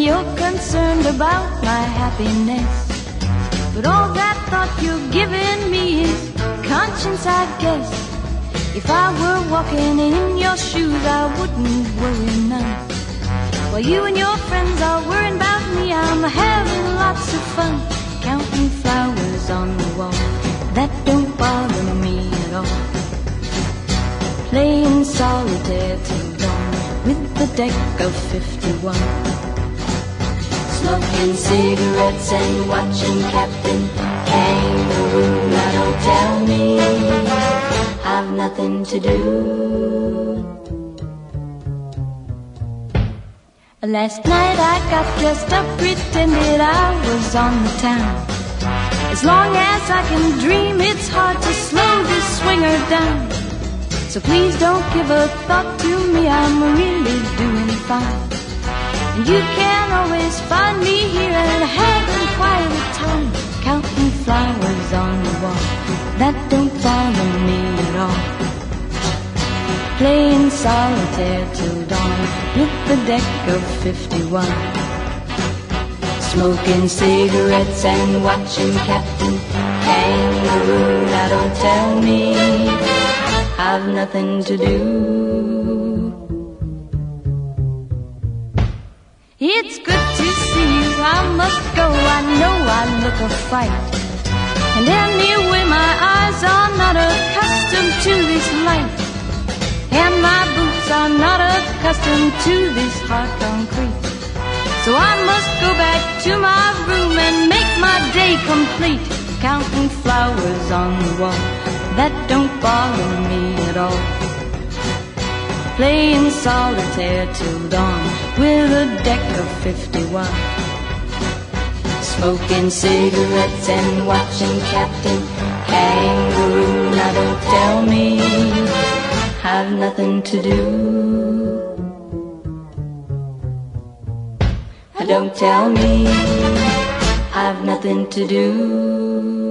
you're concerned about my happiness. But all that thought you're giving me is conscience, I guess. If I were walking in your shoes, I wouldn't worry none. While you and your friends are worrying about me, I'm having lots of fun, counting flowers on the wall. That don't bother me at all. Playing solitaire till dawn with the deck of 51. Smoking cigarettes and watching Captain Kangaroo. Now don't tell me I've nothing to do. Last night I got dressed up, pretended I was on the town. As long as I can dream, it's hard to slow this swinger down. So please don't give a thought to me, I'm really doing fine. And you can always find me here and having quite a time, counting flowers on the wall. That don't bother me at all. Playing solitaire till dawn with the deck of 51. Smoking cigarettes and watching Captain Kangaroo. Now don't tell me I've nothing to do. It's good to see you, I must go, I know I look a fright. And anyway my eyes are not accustomed to this light. And my boots are not accustomed to this hard concrete. So I must go back to my room and make my day complete, counting flowers on the wall. That don't bother me at all. Playing solitaire till dawn with a deck of 51. Smoking cigarettes and watching Captain Kangaroo. Now don't tell me I've nothing to do. Don't tell me I've nothing to do.